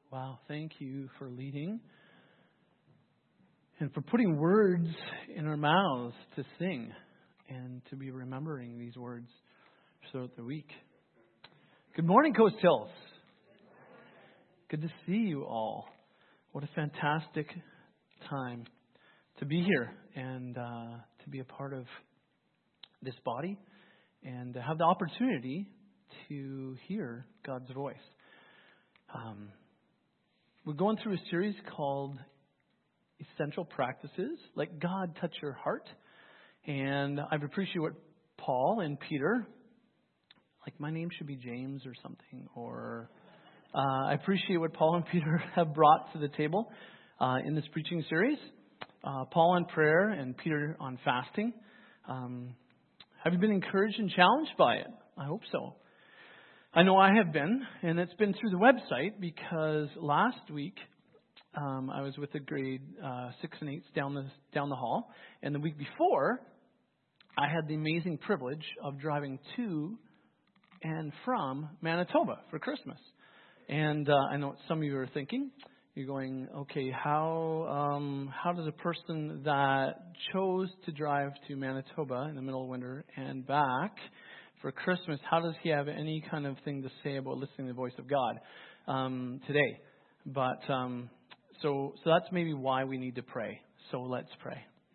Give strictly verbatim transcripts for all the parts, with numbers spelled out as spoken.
Wow, thank you for leading and for putting words in our mouths to sing and to be remembering these words throughout the week. Good morning, Coast Hills. Good to see you all. What a fantastic time to be here and uh, to be a part of this body and to have the opportunity to hear God's voice. Um, we're going through a series called Essential Practices. Let God touch your heart. And I've appreciated what Paul and Peter, like my name should be James or something, or uh, I appreciate what Paul and Peter have brought to the table uh, in this preaching series. Uh, Paul on prayer and Peter on fasting. Um, have you been encouraged and challenged by it? I hope so. I know I have been, and it's been through the website because last week um, I was with the grade uh, six and eights down the down the hall, and the week before I had the amazing privilege of driving to and from Manitoba for Christmas. And uh, I know what some of you are thinking. You're going, okay, how um, how does a person that chose to drive to Manitoba in the middle of winter and back for Christmas, how does he have any kind of thing to say about listening to the voice of God um, today? But um, so so that's maybe why we need to pray. So let's pray.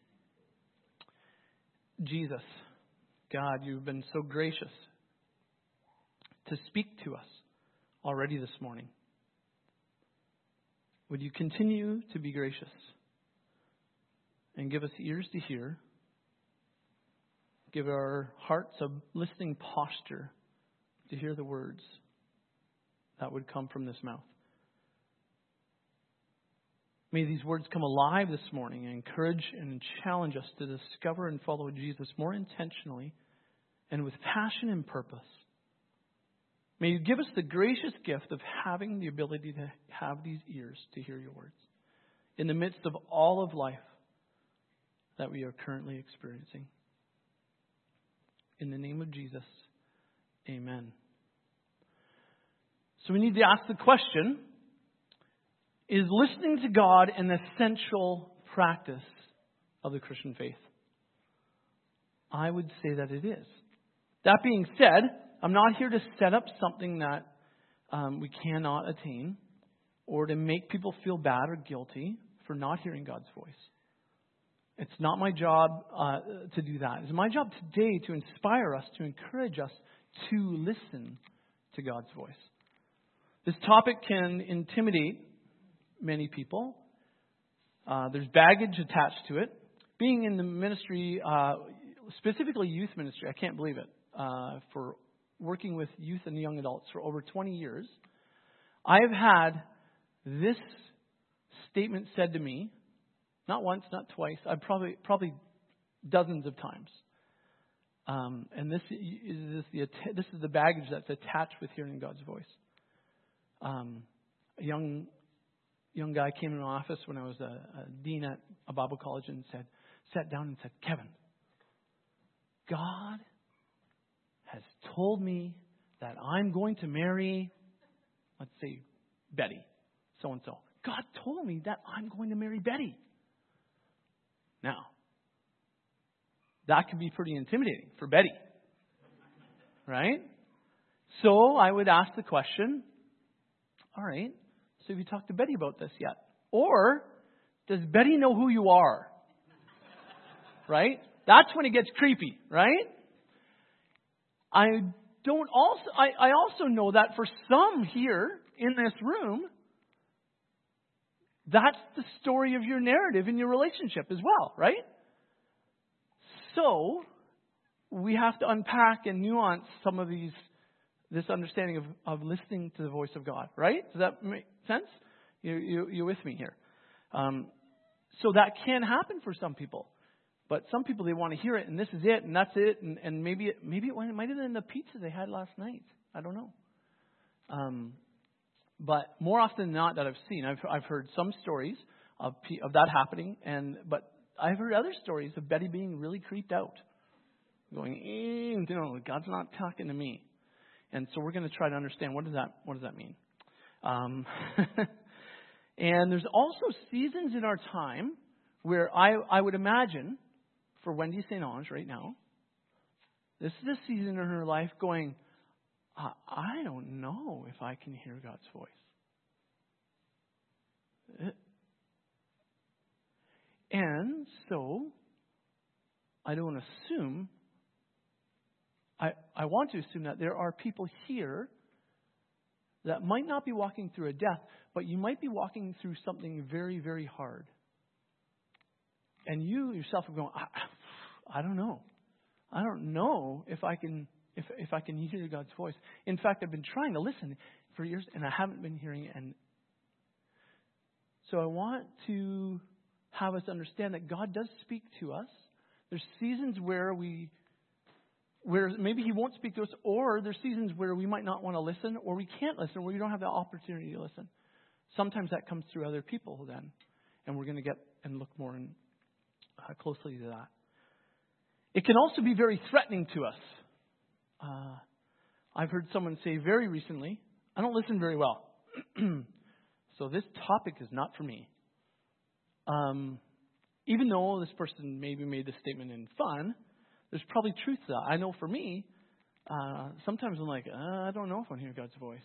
Jesus, God, you've been so gracious to speak to us already this morning. Would you continue to be gracious and give us ears to hear? Give our hearts a listening posture to hear the words that would come from this mouth. May these words come alive this morning and encourage and challenge us to discover and follow Jesus more intentionally and with passion and purpose. May you give us the gracious gift of having the ability to have these ears to hear your words in the midst of all of life that we are currently experiencing. In the name of Jesus, amen. So we need to ask the question, is listening to God an essential practice of the Christian faith? I would say that it is. That being said, I'm not here to set up something that um, we cannot attain or to make people feel bad or guilty for not hearing God's voice. It's not my job uh, to do that. It's my job today to inspire us, to encourage us to listen to God's voice. This topic can intimidate many people. Uh, there's baggage attached to it. Being in the ministry, uh, specifically youth ministry, I can't believe it, uh, for working with youth and young adults for over twenty years, I have had this statement said to me, not once, not twice, I've probably probably dozens of times. Um, and this is the this is the baggage that's attached with hearing God's voice. Um, a young young guy came in my office when I was a, a dean at a Bible college and said, sat down and said, Kevin, God has told me that I'm going to marry, let's say, Betty, so and so. God told me that I'm going to marry Betty. Now, that can be pretty intimidating for Betty, right? So I would ask the question, all right, so have you talked to Betty about this yet? Or does Betty know who you are? Right? That's when it gets creepy, right? I don't also, I, I also know that for some here in this room, that's the story of your narrative in your relationship as well, right? So, we have to unpack and nuance some of these, this understanding of, of listening to the voice of God, right? Does that make sense? You, you, you're with me here. Um, so that can happen for some people. But some people, they want to hear it, and this is it, and that's it, and, and maybe it, maybe it, it might have been the pizza they had last night. I don't know. Um, But more often than not that I've seen, I've I've heard some stories of of that happening, and but I've heard other stories of Betty being really creeped out, going, eh, you know, God's not talking to me, and so we're going to try to understand what does that what does that mean. Um, And there's also seasons in our time where I, I would imagine, for Wendy Saint Ange right now, this is a season in her life going, I, I don't know if I can hear God's voice. And so, I don't assume, I, I want to assume that there are people here that might not be walking through a death, but you might be walking through something very, very hard. And you yourself are going, I, I don't know. I don't know if I can if if I can hear God's voice. In fact, I've been trying to listen for years, and I haven't been hearing it. And so I want to have us understand that God does speak to us. There's seasons where we where maybe He won't speak to us, or there's seasons where we might not want to listen, or we can't listen, where we don't have the opportunity to listen. Sometimes that comes through other people then, and we're going to get and look more in, uh, closely to that. It can also be very threatening to us. Uh, I've heard someone say very recently, I don't listen very well, so this topic is not for me. Um, even though this person maybe made this statement in fun, there's probably truth to that. I know for me, uh, sometimes I'm like, uh, I don't know if I hear God's voice.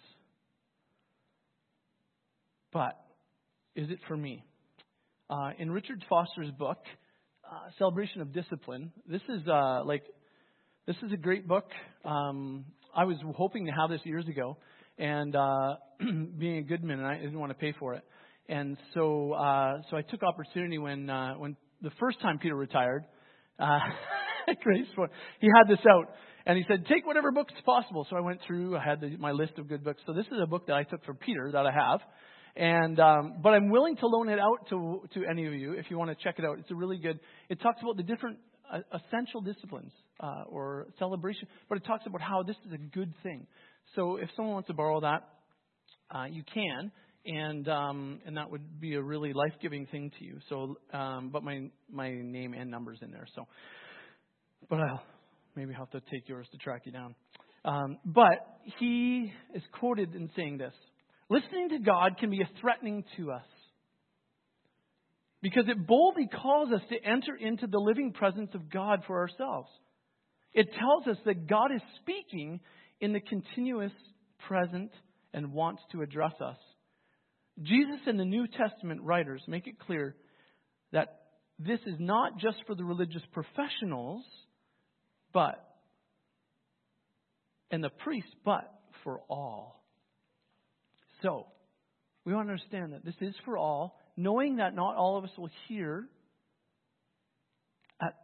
But is it for me? Uh, in Richard Foster's book, uh, Celebration of Discipline, this is uh, like this is a great book. Um, I was hoping to have this years ago, and uh, being a good man, I didn't want to pay for it, and so uh, so I took opportunity when uh, when the first time Peter retired. Uh, Grace, he had this out, and he said, take whatever books possible. So I went through, I had the, my list of good books. So this is a book that I took from Peter that I have, and um, but I'm willing to loan it out to to any of you if you want to check it out. It's a really good, it talks about the different uh, essential disciplines uh, or celebration, but it talks about how this is a good thing. So if someone wants to borrow that, uh, you can, and um, and that would be a really life-giving thing to you. So, um, but my my name and number's in there, so. But I'll maybe have to take yours to track you down. Um, but he is quoted in saying this: listening to God can be a threatening to us because it boldly calls us to enter into the living presence of God for ourselves. It tells us that God is speaking in the continuous present and wants to address us. Jesus and the New Testament writers make it clear that this is not just for the religious professionals, but, and the priests, but for all. So, we want to understand that this is for all, knowing that not all of us will hear at,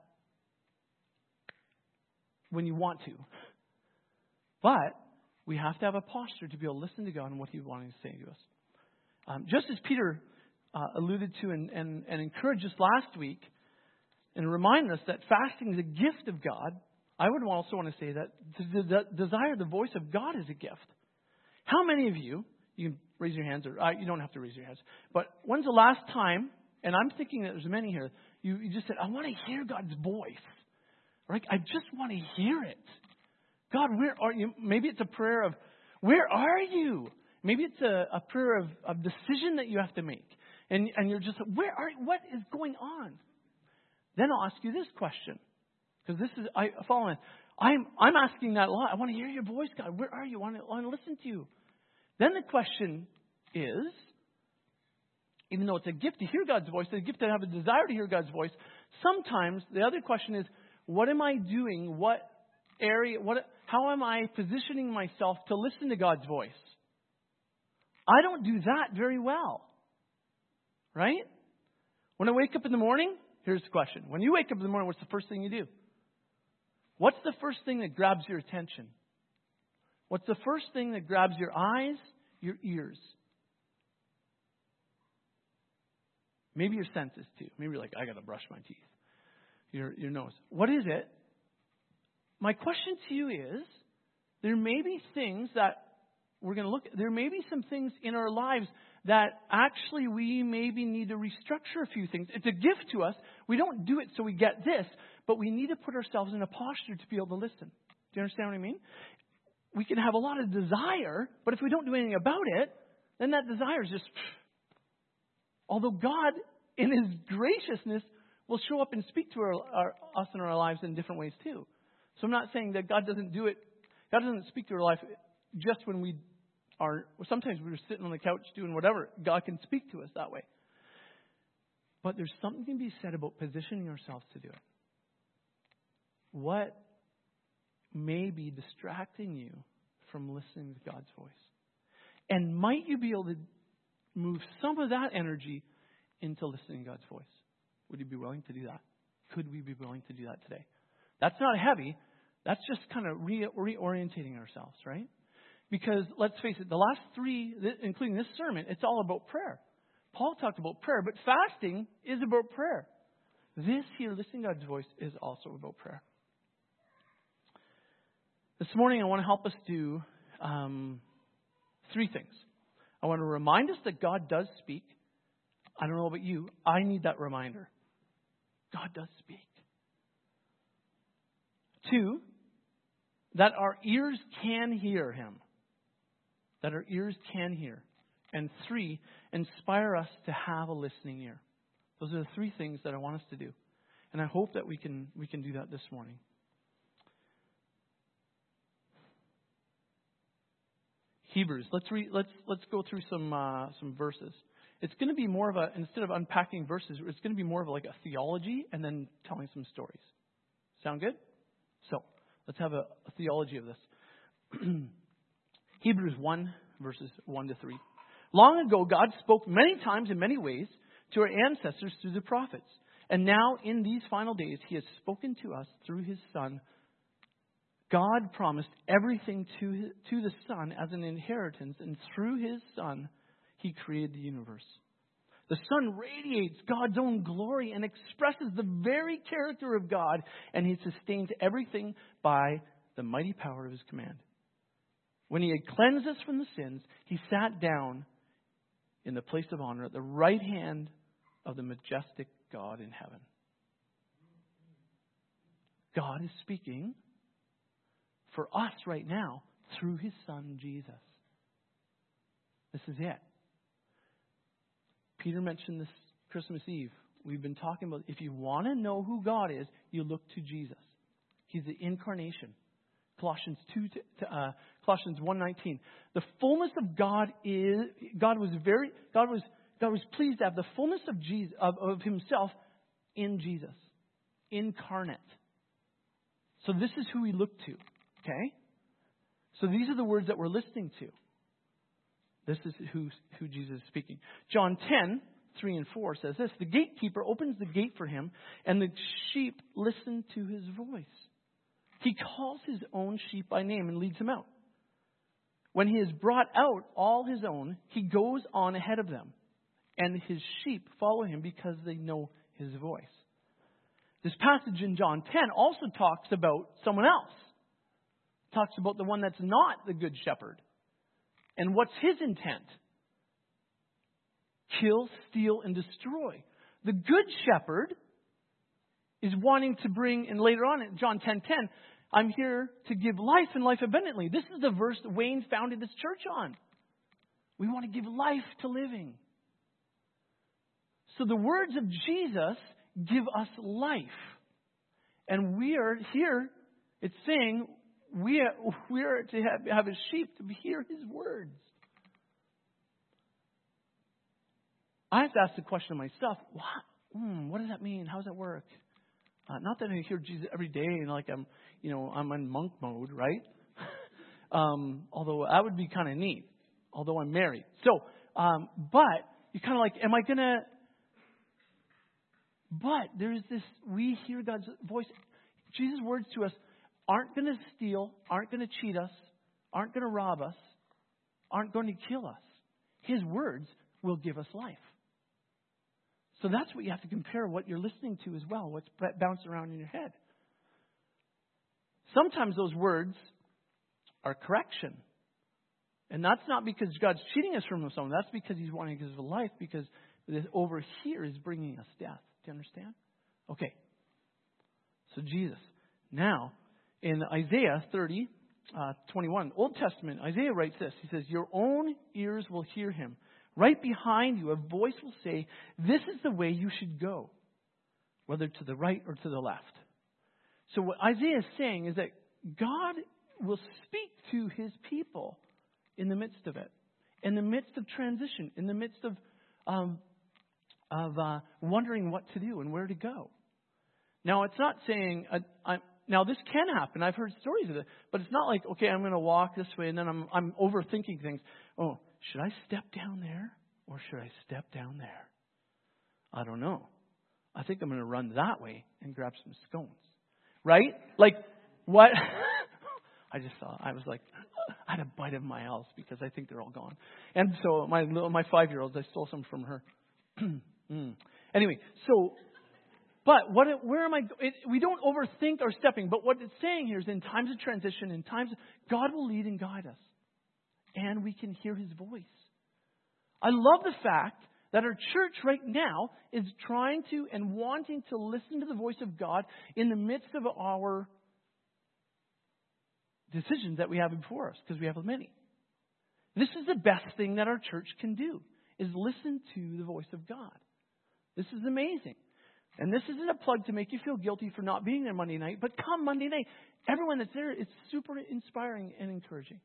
when you want to. But, we have to have a posture to be able to listen to God and what He's wanting to say to us. Um, just as Peter uh, alluded to and, and, and encouraged us last week, and reminded us that fasting is a gift of God, I would also want to say that to de- desire the voice of God is a gift. How many of you, you can raise your hands, or uh, you don't have to raise your hands, but when's the last time, and I'm thinking that there's many here, you, you just said, I want to hear God's voice. Right? I just want to hear it. God, where are you? Maybe it's a prayer of, where are you? Maybe it's a, a prayer of, of decision that you have to make. And, and you're just, where are you? What is going on? Then I'll ask you this question. Because this is, I follow in. I'm, I'm asking that a lot. I want to hear your voice, God. Where are you? I want to, I want to listen to you. Then the question is, even though it's a gift to hear God's voice, it's a gift to have a desire to hear God's voice, sometimes the other question is, what am I doing? What area, what, how am I positioning myself to listen to God's voice? I don't do that very well. Right? When I wake up in the morning, here's the question. When you wake up in the morning, what's the first thing you do? What's the first thing that grabs your attention? What's the first thing that grabs your eyes, your ears? Maybe your senses too. Maybe you're like, I got to brush my teeth. Your, your nose. What is it? My question to you is, there may be things that we're going to look at. There may be some things in our lives that actually we maybe need to restructure a few things. It's a gift to us. We don't do it so we get this, but we need to put ourselves in a posture to be able to listen. Do you understand what I mean? We can have a lot of desire, but if we don't do anything about it, then that desire is just, Although God, in His graciousness, will show up and speak to our, our, us in our lives in different ways too. So I'm not saying that God doesn't do it. God doesn't speak to our life just when we are, sometimes we're sitting on the couch doing whatever. God can speak to us that way. But there's something to be said about positioning ourselves to do it. What may be distracting you from listening to God's voice? And might you be able to move some of that energy into listening to God's voice? Would you be willing to do that? Could we be willing to do that today? That's not heavy. That's just kind of re- reorientating ourselves, right? Because let's face it, the last three, including this sermon, it's all about prayer. Paul talked about prayer, but fasting is about prayer. This here, listening to God's voice, is also about prayer. This morning, I want to help us do um, three things. I want to remind us that God does speak. I don't know about you. I need that reminder. God does speak. Two, that our ears can hear Him. That our ears can hear. And three, inspire us to have a listening ear. Those are the three things that I want us to do. And I hope that we can we can do that this morning. Hebrews. Let's read. Let's let's go through some uh, some verses. It's going to be more of a, instead of unpacking verses, it's going to be more of like a theology and then telling some stories. Sound good? So let's have a, a theology of this. Hebrews one verses one to three. Long ago, God spoke many times in many ways to our ancestors through the prophets. And now, in these final days, He has spoken to us through His Son. God promised everything to, his, to the Son as an inheritance, and through His Son, He created the universe. The Son radiates God's own glory and expresses the very character of God, and He sustains everything by the mighty power of His command. When He had cleansed us from the sins, He sat down in the place of honor at the right hand of the majestic God in heaven. God is speaking for us right now through His Son, Jesus. This is it. Peter mentioned this Christmas Eve. We've been talking about, if you want to know who God is, you look to Jesus. He's the incarnation. Colossians two, uh, Colossians one nineteen. The fullness of God is God was very God was God was pleased to have the fullness of Jesus of, of Himself in Jesus, incarnate. So this is who we look to. Okay, so these are the words that we're listening to. This is who who Jesus is speaking. John ten three and four says this: the gatekeeper opens the gate for him, and the sheep listen to his voice. He calls his own sheep by name and leads them out. When he has brought out all his own, he goes on ahead of them, and his sheep follow him because they know his voice. This passage in John ten also talks about someone else. It talks about the one that's not the good shepherd. And what's his intent? Kill, steal, and destroy. The good shepherd is wanting to bring, and later on in John ten ten, I'm here to give life and life abundantly. This is the verse that Wayne founded this church on. We want to give life to living. So the words of Jesus give us life. And we are here, it's saying, we are, we are to have, have His sheep to hear His words. I have to ask the question myself, what, hmm, what does that mean? How does that work? Uh, not that I hear Jesus every day and like I'm, you know, I'm in monk mode, right? um, although that would be kind of neat. Although I'm married. So, um, but you're kind of like, am I going to... But there's this, we hear God's voice. Jesus' words to us aren't going to steal, aren't going to cheat us, aren't going to rob us, aren't going to kill us. His words will give us life. So that's what you have to compare what you're listening to as well, what's bouncing around in your head. Sometimes those words are correction. And that's not because God's cheating us from something. That's because He's wanting to give us life, because this over here is bringing us death. Do you understand? Okay. So Jesus. Now, in Isaiah thirty, uh, twenty-one, Old Testament, Isaiah writes this. He says, your own ears will hear Him Right behind you, a voice will say, this is the way you should go, whether to the right or to the left. So what Isaiah is saying is that God will speak to his people in the midst of it, in the midst of transition, in the midst of um, of uh, wondering what to do and where to go. Now, it's not saying, uh, I'm, now this can happen. I've heard stories of it, but it's not like, okay, I'm going to walk this way and then I'm I'm overthinking things. Oh, should I step down there or should I step down there? I don't know. I think I'm going to run that way and grab some scones. Right? Like, what? I just saw, I was like, I had a bite of my else because I think they're all gone. And so my little, my five-year-old, I stole some from her. mm. Anyway, so, but what? Where am I? It, we don't overthink our stepping, but what it's saying here is in times of transition, in times, God will lead and guide us. And we can hear his voice. I love the fact that our church right now is trying to and wanting to listen to the voice of God in the midst of our decisions that we have before us, because we have many. This is the best thing that our church can do, is listen to the voice of God. This is amazing. And this isn't a plug to make you feel guilty for not being there Monday night, but come Monday night, everyone that's there, it's super inspiring and encouraging.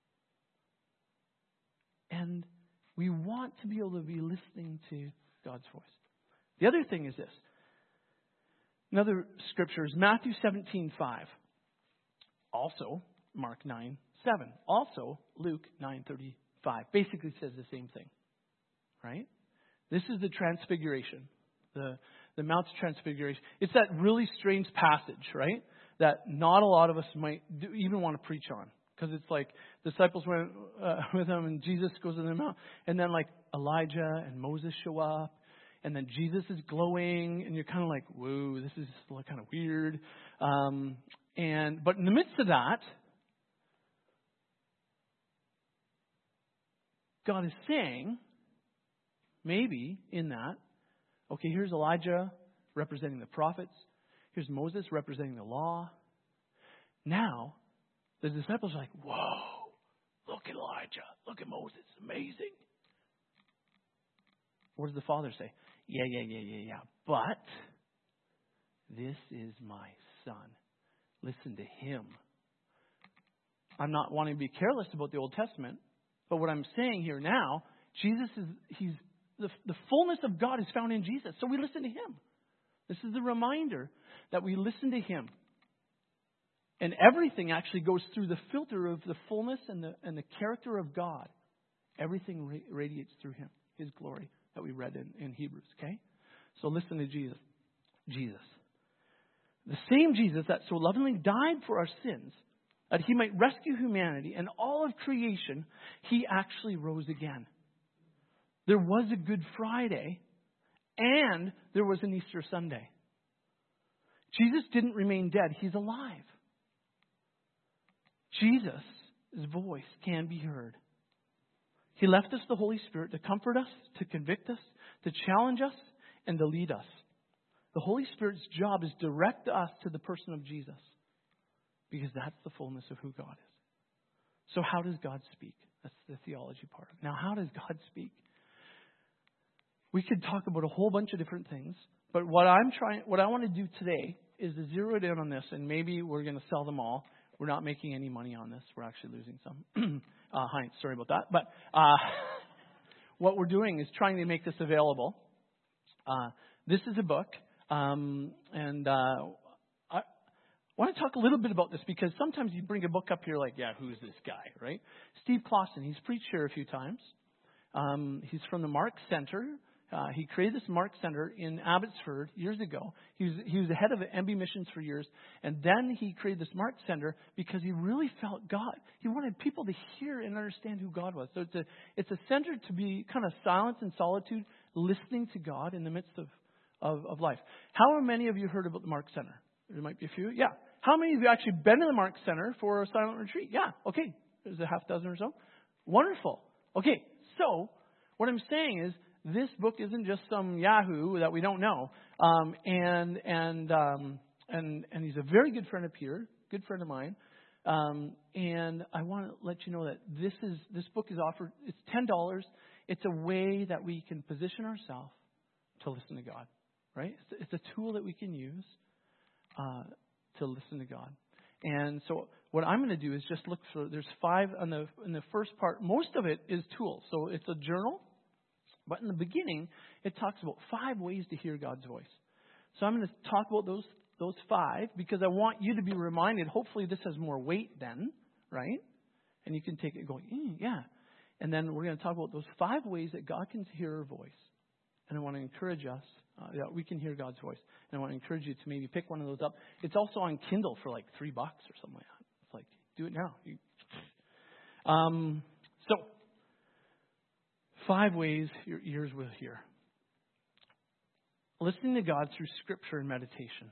And we want to be able to be listening to God's voice. The other thing is this. Another scripture is Matthew seventeen five. Also, Mark nine seven. Also, Luke nine thirty-five. Basically says the same thing. Right? This is the transfiguration. The, the Mount Transfiguration. It's that really strange passage, right? That not a lot of us might do, even want to preach on. Because it's like the disciples went uh, with him and Jesus goes to the mount. And then like Elijah and Moses show up. And then Jesus is glowing. And you're kind of like, whoa, this is kind of weird. Um, and But in the midst of that, God is saying, maybe in that, okay, here's Elijah representing the prophets. Here's Moses representing the law. Now, the disciples are like, whoa, look at Elijah. Look at Moses. Amazing. What does the Father say? Yeah, yeah, yeah, yeah, yeah. But this is my Son. Listen to him. I'm not wanting to be careless about the Old Testament, but what I'm saying here now, Jesus is, he's, the, the fullness of God is found in Jesus. So we listen to him. This is the reminder that we listen to him. And everything actually goes through the filter of the fullness and the and the character of God. Everything ra- radiates through him, his glory that we read in, in Hebrews. Okay? So listen to Jesus. Jesus. The same Jesus that so lovingly died for our sins, that he might rescue humanity and all of creation, he actually rose again. There was a Good Friday and there was an Easter Sunday. Jesus didn't remain dead. He's alive. Jesus' voice can be heard. He left us the Holy Spirit to comfort us, to convict us, to challenge us, and to lead us. The Holy Spirit's job is to direct us to the person of Jesus, because that's the fullness of who God is. So how does God speak? That's the theology part. Now, how does God speak? We could talk about a whole bunch of different things, but what I'm trying, what I want to do today is to zero it in on this, and maybe we're going to sell them all. We're not making any money on this. We're actually losing some. uh, Heinz, sorry about that. But uh, what we're doing is trying to make this available. Uh, this is a book, um, and uh, I want to talk a little bit about this because sometimes you bring a book up here like, yeah, who's this guy, right? Steve Clausen, he's preached here a few times. Um, he's from the Mark Center. Uh, he created this Mark Center in Abbotsford years ago. He was, he was the head of M B Missions for years. And then he created this Mark Center because he really felt God. He wanted people to hear and understand who God was. So it's a, it's a center to be kind of silence and solitude, listening to God in the midst of, of, of life. How many of you heard about the Mark Center? There might be a few. Yeah. How many of you actually been to the Mark Center for a silent retreat? Yeah. Okay. There's a half dozen or so. Wonderful. Okay. So what I'm saying is, this book isn't just some Yahoo that we don't know. Um, and and um, and and he's a very good friend of Peter, good friend of mine. Um, and I want to let you know that this is this book is offered. It's ten dollars. it's a way that we can position ourselves to listen to God, right? It's, it's a tool that we can use uh, to listen to God. And so what I'm going to do is just look for, there's five on the in the first part. Most of it is tools. So it's a journal. But in the beginning, it talks about five ways to hear God's voice. So I'm going to talk about those those five because I want you to be reminded. Hopefully this has more weight then, right? And you can take it going, mm, yeah. And then we're going to talk about those five ways that God can hear our voice. And I want to encourage us uh, that we can hear God's voice. And I want to encourage you to maybe pick one of those up. It's also on Kindle for like three bucks or something like that. It's like, do it now. You, um, so, five ways your ears will hear. Listening to God through Scripture and meditation.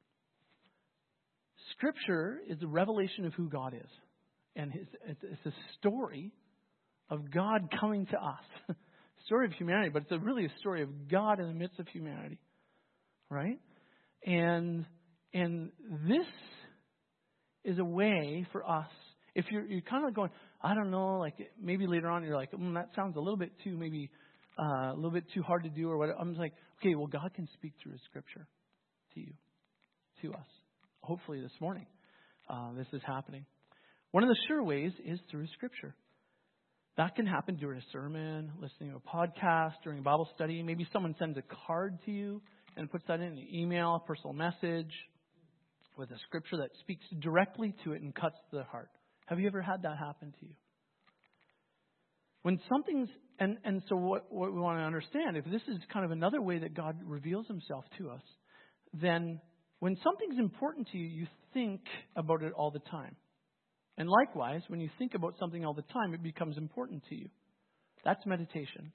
Scripture is a revelation of who God is. And his, it's a story of God coming to us. Story of humanity, but it's a really a story of God in the midst of humanity. Right? And and this is a way for us, if you're you're kind of going, I don't know, like maybe later on you're like, mm, that sounds a little bit too maybe uh, a little bit too hard to do or whatever. I'm just like, okay, well God can speak through His Scripture to you, to us. Hopefully this morning, uh, this is happening. One of the sure ways is through Scripture. That can happen during a sermon, listening to a podcast, during a Bible study. Maybe someone sends a card to you and puts that in an email, a personal message with a scripture that speaks directly to it and cuts to the heart. Have you ever had that happen to you? When something's, and, and so what, what we want to understand, if this is kind of another way that God reveals Himself to us, then when something's important to you, you think about it all the time. And likewise, when you think about something all the time, it becomes important to you. That's meditation.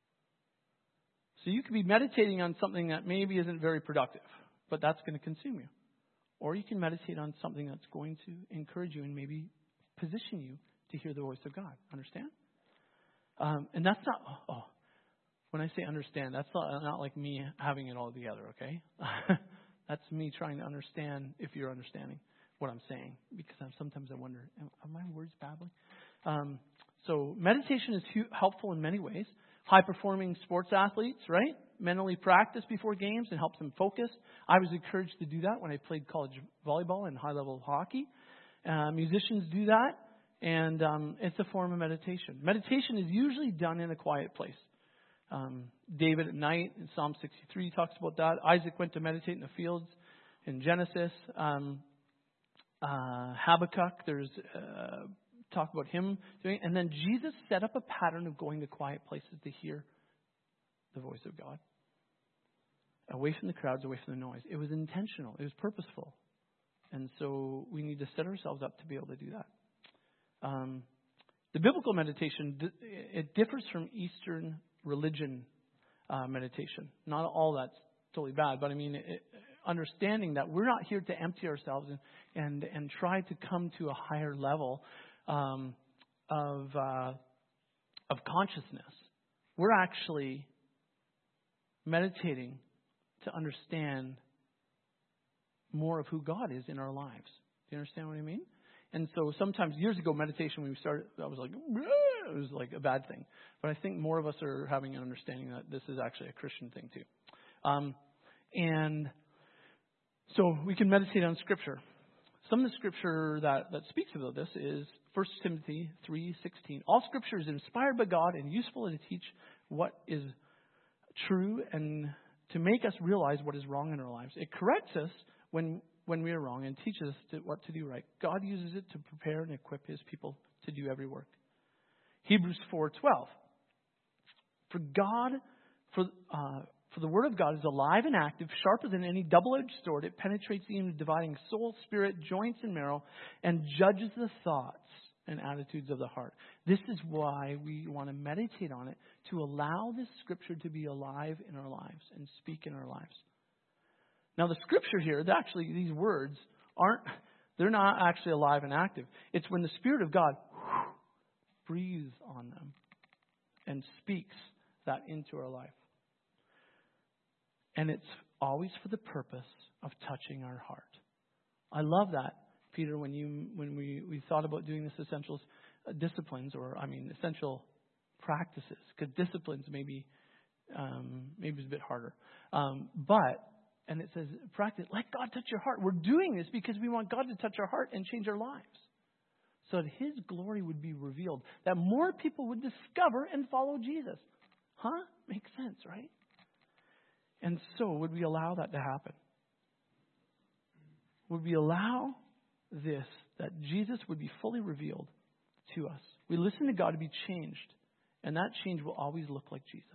So you could be meditating on something that maybe isn't very productive, but that's going to consume you. Or you can meditate on something that's going to encourage you and maybe position you to hear the voice of God. Understand? Um, and that's not, oh, oh, when I say understand, that's not, not like me having it all together, okay? That's me trying to understand if you're understanding what I'm saying, because I'm, sometimes I wonder, are my words babbling? Um, so meditation is hu- helpful in many ways. High-performing sports athletes, right? Mentally practice before games and helps them focus. I was encouraged to do that when I played college volleyball and high-level hockey. Uh, musicians do that, and um, it's a form of meditation. Meditation is usually done in a quiet place. Um, David at night in Psalm sixty-three talks about that. Isaac went to meditate in the fields in Genesis. Um, Uh, Habakkuk, there's uh, talk about him doing, and then Jesus set up a pattern of going to quiet places to hear the voice of God, away from the crowds, away from the noise. It was intentional, it was purposeful, and so we need to set ourselves up to be able to do that. Um, the biblical meditation, it differs from Eastern religion uh, meditation. Not all that's totally bad, but I mean. It, understanding that we're not here to empty ourselves and and, and try to come to a higher level um, of uh, of consciousness. We're actually meditating to understand more of who God is in our lives. Do you understand what I mean? And so sometimes years ago, meditation, when we started, I was like, it was like a bad thing. But I think more of us are having an understanding that this is actually a Christian thing too. Um, and So we can meditate on Scripture. Some of the Scripture that, that speaks about this is First Timothy three sixteen. All Scripture is inspired by God and useful to teach what is true and to make us realize what is wrong in our lives. It corrects us when when we are wrong and teaches us to, what to do right. God uses it to prepare and equip His people to do every work. Hebrews four twelve. For God, for uh, For the Word of God is alive and active, sharper than any double-edged sword. It penetrates even dividing soul, spirit, joints, and marrow, and judges the thoughts and attitudes of the heart. This is why we want to meditate on it, to allow this Scripture to be alive in our lives and speak in our lives. Now, the Scripture here, actually, these words aren't, they're not actually alive and active. It's when the Spirit of God whew, breathes on them and speaks that into our life. And it's always for the purpose of touching our heart. I love that, Peter, when you when we, we thought about doing this essentials uh, disciplines, or I mean essential practices, because disciplines maybe um, maybe it's a bit harder. Um, but, and it says, practice, let God touch your heart. We're doing this because we want God to touch our heart and change our lives, so that His glory would be revealed, that more people would discover and follow Jesus. Huh? Makes sense, right? And so, would we allow that to happen? Would we allow this, that Jesus would be fully revealed to us? We listen to God to be changed, and that change will always look like Jesus.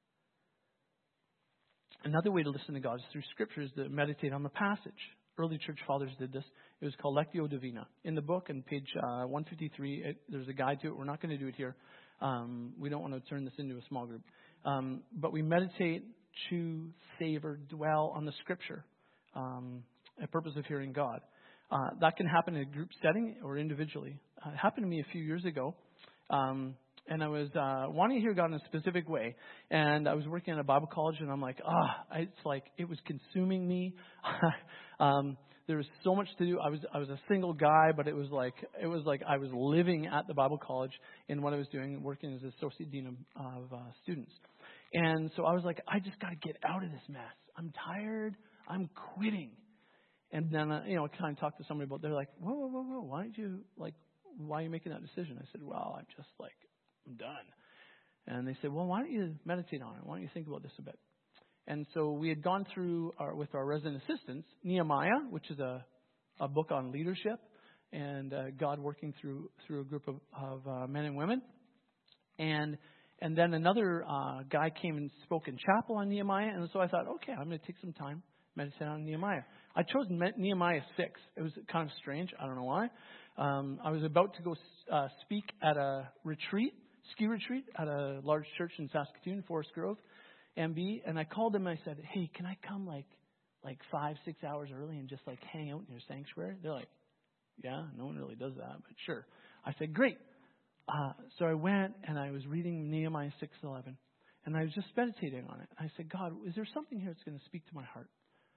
Another way to listen to God is through Scripture, is to meditate on the passage. Early church fathers did this. It was called Lectio Divina. In the book, on page uh, one fifty-three, it, there's a guide to it. We're not going to do it here. Um, we don't want to turn this into a small group. Um, but we meditate, chew, savor, dwell on the Scripture, um, a purpose of hearing God. Uh, that can happen in a group setting or individually. Uh, it happened to me a few years ago. Um, and I was uh, wanting to hear God in a specific way. And I was working at a Bible college, and I'm like, ah, oh, it's like it was consuming me. um, there was so much to do. I was I was a single guy, but it was like it was like I was living at the Bible college in what I was doing, working as associate dean of, of uh, students. And so I was like, I just got to get out of this mess. I'm tired. I'm quitting. And then, uh, you know, I kind of talked to somebody about, they're like, whoa, whoa, whoa, whoa, why did you, like, why are you making that decision? I said, well, I'm just like, I'm done. And they said, well, why don't you meditate on it? Why don't you think about this a bit? And so we had gone through, our, with our resident assistants, Nehemiah, which is a, a book on leadership and uh, God working through through a group of, of uh, men and women. And and then another uh, guy came and spoke in chapel on Nehemiah. And so I thought, okay, I'm going to take some time, meditate on Nehemiah. I chose Nehemiah six. It was kind of strange. I don't know why. Um, I was about to go uh, speak at a retreat, ski retreat, at a large church in Saskatoon, Forest Grove, M B. And I called them and I said, hey, can I come like like five, six hours early and just like hang out in your sanctuary? They're like, yeah, no one really does that, but sure. I said, great. Uh, so I went and I was reading Nehemiah six eleven. And I was just meditating on it. I said, God, is there something here that's going to speak to my heart?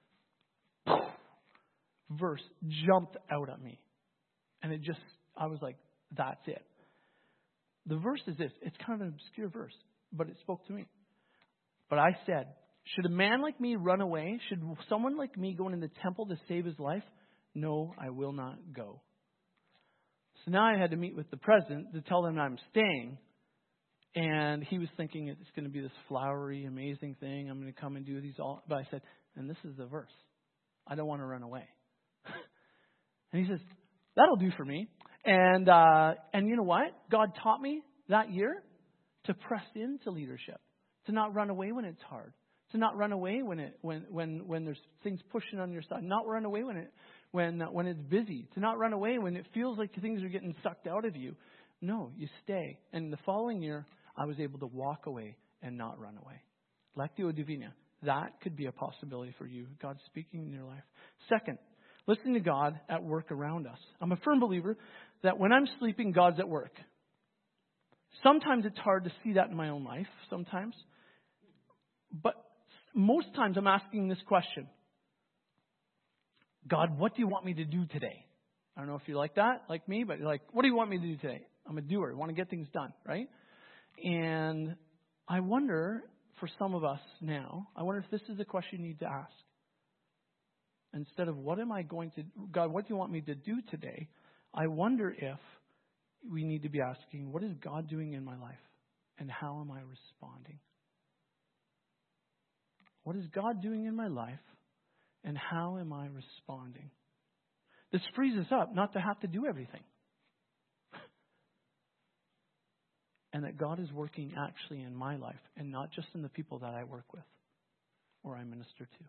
Verse jumped out at me. And it just, I was like, that's it. The verse is this. It's kind of an obscure verse, but it spoke to me. But I said, should a man like me run away? Should someone like me go into the temple to save his life? No, I will not go. So now I had to meet with the president to tell them I'm staying. And he was thinking it's going to be this flowery, amazing thing. I'm going to come and do these all. But I said, and this is the verse. I don't want to run away. And he says, that'll do for me. And uh, and you know what? God taught me that year to press into leadership, to not run away when it's hard, to not run away when it when when when there's things pushing on your side, not run away when it when when it's busy, to not run away when it feels like things are getting sucked out of you. No, you stay. And the following year, I was able to walk away and not run away. Lectio Divina. That could be a possibility for you. God speaking in your life. Second, listening to God at work around us. I'm a firm believer that when I'm sleeping, God's at work. Sometimes it's hard to see that in my own life, sometimes. But most times I'm asking this question. God, what do you want me to do today? I don't know if you're like that, like me, but you're like, what do you want me to do today? I'm a doer. I want to get things done, right? And I wonder, for some of us now, I wonder if this is a question you need to ask. Instead of what am I going to, God, what do you want me to do today? I wonder if we need to be asking, what is God doing in my life? And how am I responding? What is God doing in my life? And how am I responding? This frees us up not to have to do everything. And that God is working actually in my life and not just in the people that I work with or I minister to.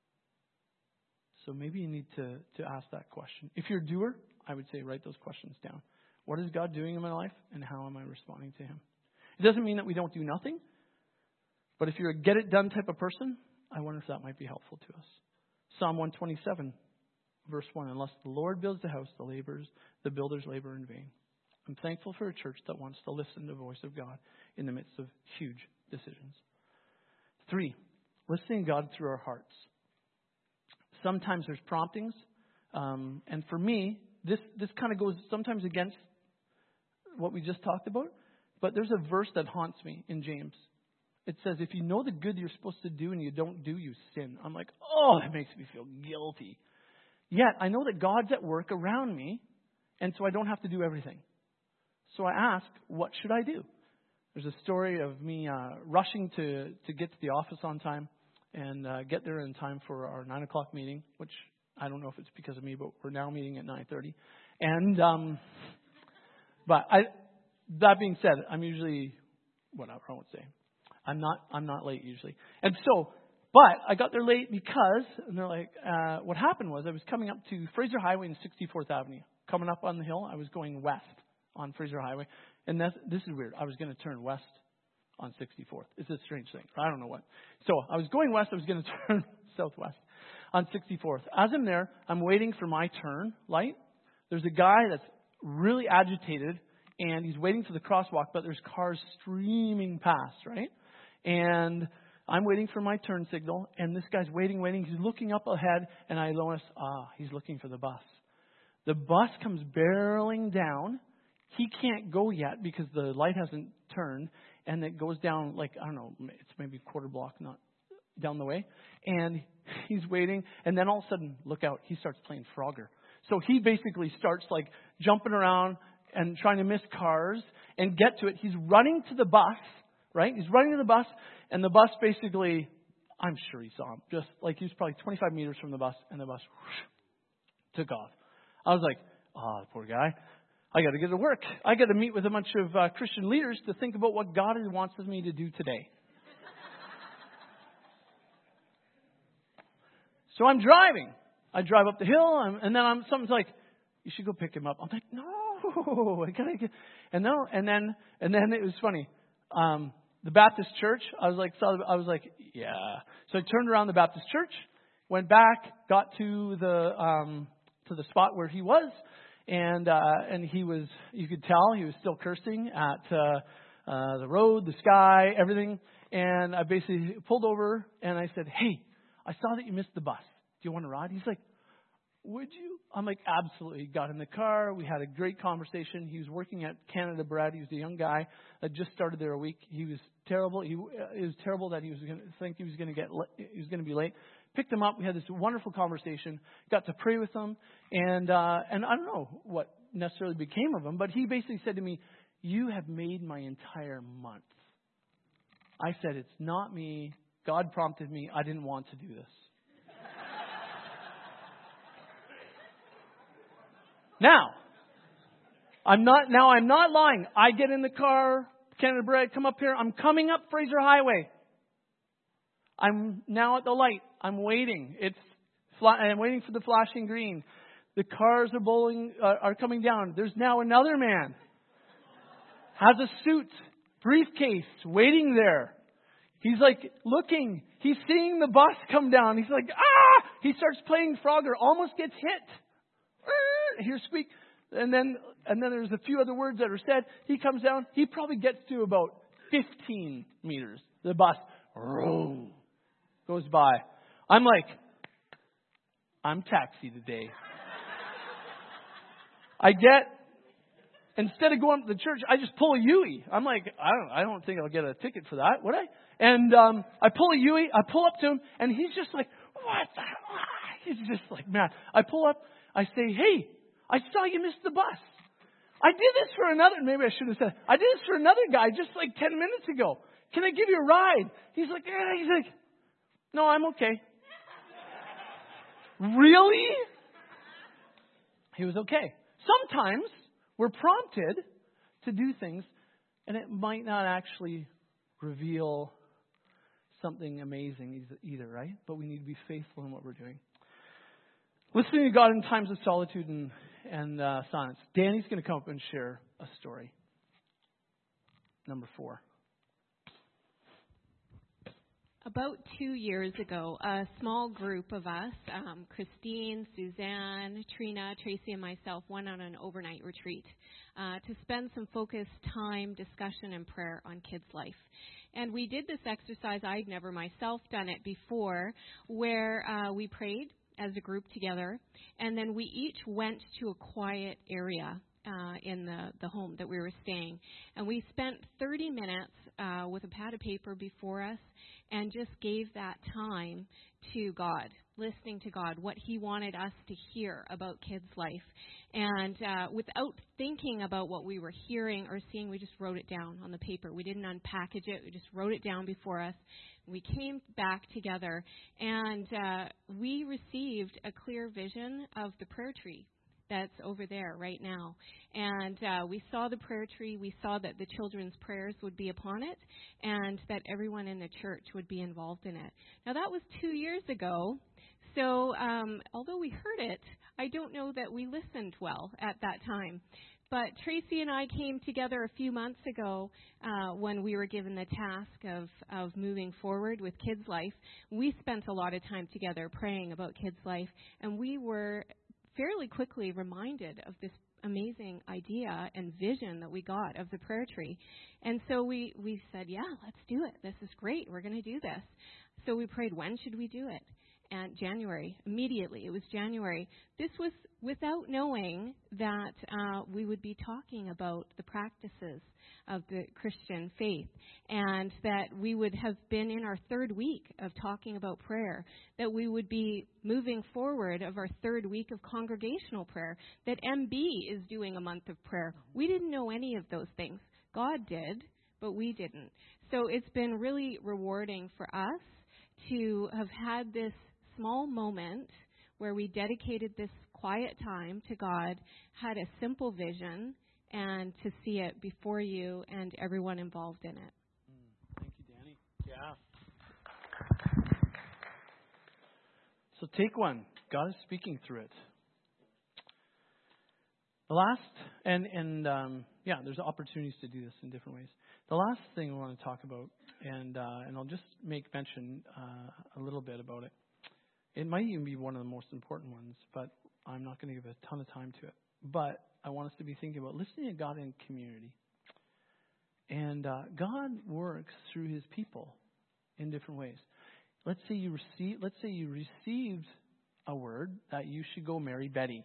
So maybe you need to, to ask that question. If you're a doer, I would say write those questions down. What is God doing in my life and how am I responding to Him? It doesn't mean that we don't do nothing. But if you're a get-it-done type of person, I wonder if that might be helpful to us. Psalm one twenty-seven, verse one. Unless the Lord builds the house, the laborers, the builders labor in vain. I'm thankful for a church that wants to listen to the voice of God in the midst of huge decisions. Three, listening to God through our hearts. Sometimes there's promptings. Um, and for me, this, this kind of goes sometimes against what we just talked about. But there's a verse that haunts me in James. It says, if you know the good you're supposed to do and you don't do, you sin. I'm like, oh, that makes me feel guilty. Yet, I know that God's at work around me, and so I don't have to do everything. So I ask, what should I do? There's a story of me uh, rushing to, to get to the office on time and uh, get there in time for our nine o'clock meeting, which I don't know if it's because of me, but we're now meeting at nine thirty. And, um, but I, that being said, I'm usually, whatever I won't say. I'm not, I'm not late usually. And so, but I got there late because, and they're like, uh, what happened was I was coming up to Fraser Highway and sixty-fourth Avenue. Coming up on the hill, I was going west on Fraser Highway. And that's, this is weird. I was going to turn west on sixty-fourth. It's a strange thing. I don't know what. So I was going west. I was going to turn southwest on sixty-fourth. As I'm there, I'm waiting for my turn light. There's a guy that's really agitated, and he's waiting for the crosswalk, but there's cars streaming past, right? And I'm waiting for my turn signal, and this guy's waiting, waiting. He's looking up ahead, and I notice, ah, he's looking for the bus. The bus comes barreling down. He can't go yet because the light hasn't turned, and it goes down like, I don't know, it's maybe a quarter block, not down the way. And he's waiting, and then all of a sudden, look out, he starts playing Frogger. So he basically starts like jumping around and trying to miss cars and get to it. He's running to the bus, right? He's running to the bus, and the bus basically, I'm sure he saw him, just like he was probably twenty-five meters from the bus, and the bus whoosh, took off. I was like, oh, poor guy. I got to get to work. I got to meet with a bunch of uh, Christian leaders to think about what God wants me to do today. So I'm driving. I drive up the hill, and, and then I'm something's like, you should go pick him up. I'm like, no, I gotta get. And no, and then and then it was funny. Um, the Baptist church. I was like, so I was like, yeah. So I turned around the Baptist church, went back, got to the um, to the spot where he was. And uh, and he was, you could tell, he was still cursing at uh, uh, the road, the sky, everything. And I basically pulled over and I said, hey, I saw that you missed the bus. Do you want to ride? He's like, would you? I'm like, absolutely. He got in the car. We had a great conversation. He was working at Canada Bread. He was a young guy that just started there a week. He was terrible. He, it was terrible that he was going to think he was going to get, he was going to be late. Picked him up. We had this wonderful conversation. Got to pray with him. And uh, and I don't know what necessarily became of him, but he basically said to me, you have made my entire month. I said, it's not me. God prompted me. I didn't want to do this. Now, I'm not, now I'm not lying. I get in the car, Canada Bread, come up here. I'm coming up Fraser Highway. I'm now at the light. I'm waiting. It's, I'm waiting for the flashing green. The cars are bowling, uh, are coming down. There's now another man. Has a suit, briefcase, waiting there. He's like looking. He's seeing the bus come down. He's like, ah! He starts playing Frogger. Almost gets hit. Here's squeak. And then, and then there's a few other words that are said. He comes down. He probably gets to about fifteen meters. The bus room goes by. I'm like, I'm taxi today. I get, instead of going to the church, I just pull a U-ey. I'm like, I don't, I don't think I'll get a ticket for that, would I? And um, I pull a U-ey. I pull up to him, and he's just like, what the? He's just like, man. I pull up. I say, hey, I saw you missed the bus. I did this for another, maybe I should have said, I did this for another guy just like ten minutes ago. Can I give you a ride? He's like, yeah. He's like, no, I'm okay. Really? He was okay. Sometimes we're prompted to do things, and it might not actually reveal something amazing either, right? But we need to be faithful in what we're doing. Listening to God in times of solitude and, and uh, silence. Danny's going to come up and share a story. Number four. About two years ago, a small group of us, um, Christine, Suzanne, Trina, Tracy, and myself, went on an overnight retreat uh, to spend some focused time, discussion, and prayer on kids' life. And we did this exercise. I'd never myself done it before, where uh, we prayed as a group together, and then we each went to a quiet area uh, in the, the home that we were staying. And we spent thirty minutes uh, with a pad of paper before us and just gave that time to God, listening to God, what He wanted us to hear about kids' life. And uh, without thinking about what we were hearing or seeing, we just wrote it down on the paper. We didn't unpackage it. We just wrote it down before us. We came back together, and uh, we received a clear vision of the prayer tree that's over there right now. And uh, we saw the prayer tree. We saw that the children's prayers would be upon it and that everyone in the church would be involved in it. Now, that was two years ago. So um, although we heard it, I don't know that we listened well at that time. But Tracy and I came together a few months ago uh, when we were given the task of, of moving forward with Kids Life. We spent a lot of time together praying about Kids Life, and we were fairly quickly reminded of this amazing idea and vision that we got of the prayer tree. And so we, we said, yeah, let's do it. This is great. We're going to do this. So we prayed, when should we do it? And January, immediately, it was January. This was without knowing that uh, we would be talking about the practices of the Christian faith, and that we would have been in our third week of talking about prayer, that we would be moving forward of our third week of congregational prayer, that M B is doing a month of prayer. We didn't know any of those things. God did, but we didn't. So it's been really rewarding for us to have had this small moment where we dedicated this quiet time to God, had a simple vision, and to see it before you and everyone involved in it. Mm, thank you, Danny. Yeah. So take one. God is speaking through it. The last, and, and um, yeah, there's opportunities to do this in different ways. The last thing I want to talk about, and uh, and I'll just make mention uh, a little bit about it. It might even be one of the most important ones, but I'm not going to give a ton of time to it. But I want us to be thinking about listening to God in community. And uh, God works through His people in different ways. Let's say you receive. Let's say you received a word that you should go marry Betty.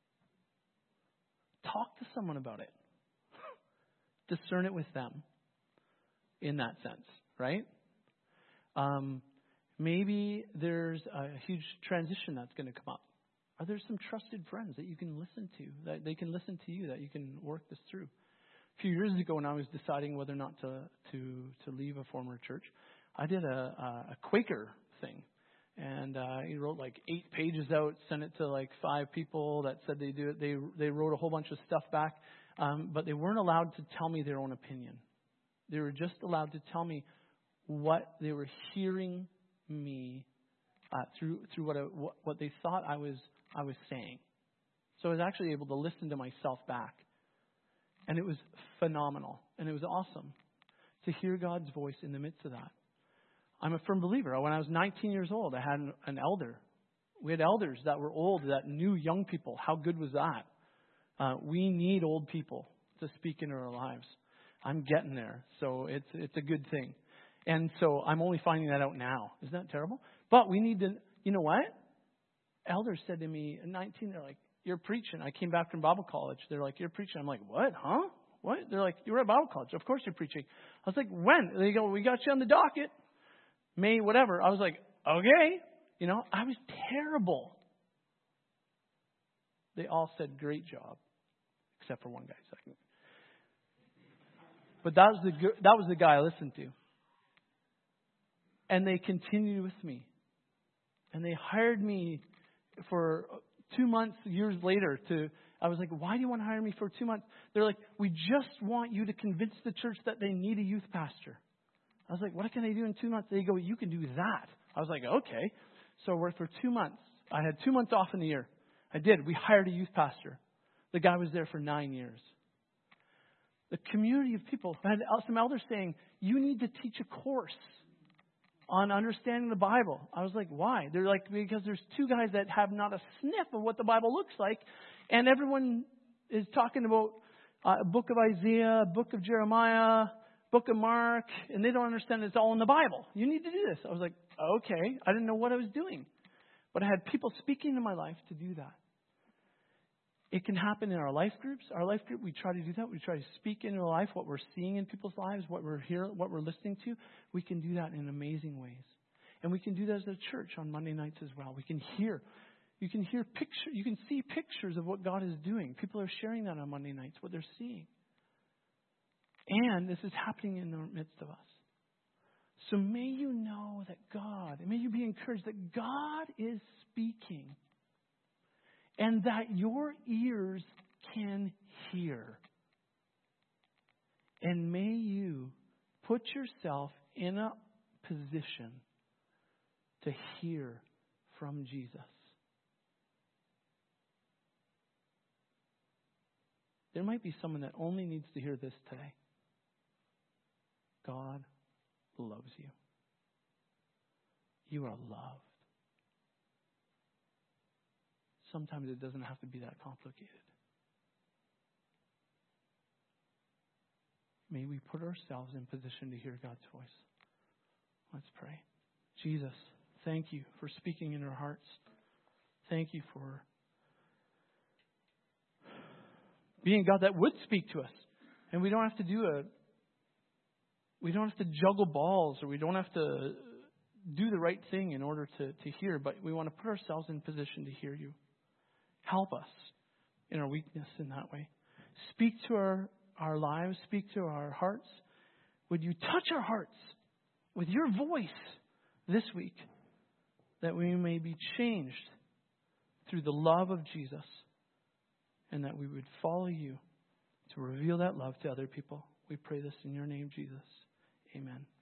Talk to someone about it. Discern it with them. In that sense, right? Um, maybe there's a huge transition that's going to come up. Are there some trusted friends that you can listen to, that they can listen to you, that you can work this through? A few years ago, when I was deciding whether or not to to, to leave a former church, I did a, a, a Quaker thing. And uh, he wrote like eight pages out, sent it to like five people that said they do it. They, they wrote a whole bunch of stuff back, um, but they weren't allowed to tell me their own opinion. They were just allowed to tell me what they were hearing me uh, through through what, I, what what they thought I was I was saying. So I was actually able to listen to myself back, and it was phenomenal, and it was awesome to hear God's voice in the midst of that. I'm a firm believer. When I was nineteen years old, I had an, an elder. We had elders that were old that knew young people. How good was that? Uh, we need old people to speak into our lives. I'm getting there, so it's it's a good thing. And so I'm only finding that out now. Isn't that terrible? But we need to, you know what? Elders said to me at nineteen, they're like, you're preaching. I came back from Bible college. They're like, you're preaching. I'm like, what? Huh? What? They're like, you were at Bible college. Of course you're preaching. I was like, when? They go, we got you on the docket. May, whatever. I was like, okay. You know, I was terrible. They all said, great job. Except for one guy. Second. But that was the that was the guy I listened to. And they continued with me. And they hired me for two months, years later. To I was like, why do you want to hire me for two months? They're like, we just want you to convince the church that they need a youth pastor. I was like, what can I do in two months? They go, you can do that. I was like, okay. So I worked for two months. I had two months off in the year. I did. We hired a youth pastor. The guy was there for nine years. The community of people. I had some elders saying, you need to teach a course on understanding the Bible. I was like, why? They're like, because there's two guys that have not a sniff of what the Bible looks like. And everyone is talking about uh, a book of Isaiah, a book of Jeremiah, book of Mark, and they don't understand it's all in the Bible. You need to do this. I was like, okay. I didn't know what I was doing. But I had people speaking in my life to do that. It can happen in our life groups. Our life group, we try to do that. We try to speak into life what we're seeing in people's lives, what we're hearing, what we're listening to. We can do that in amazing ways. And we can do that as a church on Monday nights as well. We can hear, you can hear picture, you can see pictures of what God is doing. People are sharing that on Monday nights, what they're seeing. And this is happening in the midst of us. So may you know that God, and may you be encouraged that God is speaking. And that your ears can hear. And may you put yourself in a position to hear from Jesus. There might be someone that only needs to hear this today. God loves you. You are loved. Sometimes it doesn't have to be that complicated. May we put ourselves in position to hear God's voice. Let's pray. Jesus, thank you for speaking in our hearts. Thank you for being God that would speak to us. And we don't have to do a, we don't have to juggle balls, or we don't have to do the right thing in order to, to hear, but we want to put ourselves in position to hear you. Help us in our weakness in that way. Speak to our, our lives. Speak to our hearts. Would you touch our hearts with your voice this week, that we may be changed through the love of Jesus, and that we would follow you to reveal that love to other people. We pray this in your name, Jesus. Amen.